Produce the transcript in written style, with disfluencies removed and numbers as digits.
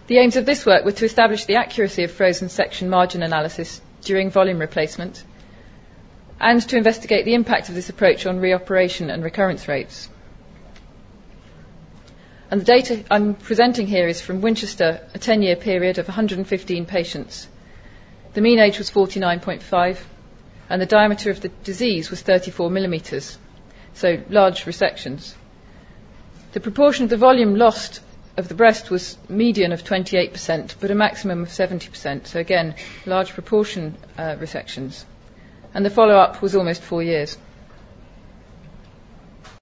The aims of this work were to establish the accuracy of frozen section margin analysis during volume replacement and to investigate the impact of this approach on reoperation and recurrence rates. And the data I'm presenting here is from Winchester, a 10-year period of 115 patients. The mean age was 49.5, and the diameter of the disease was 34 millimetres, so large resections. The proportion of the volume lost of the breast was median of 28%, but a maximum of 70%, so again, large proportion resections. And the follow-up was almost 4 years.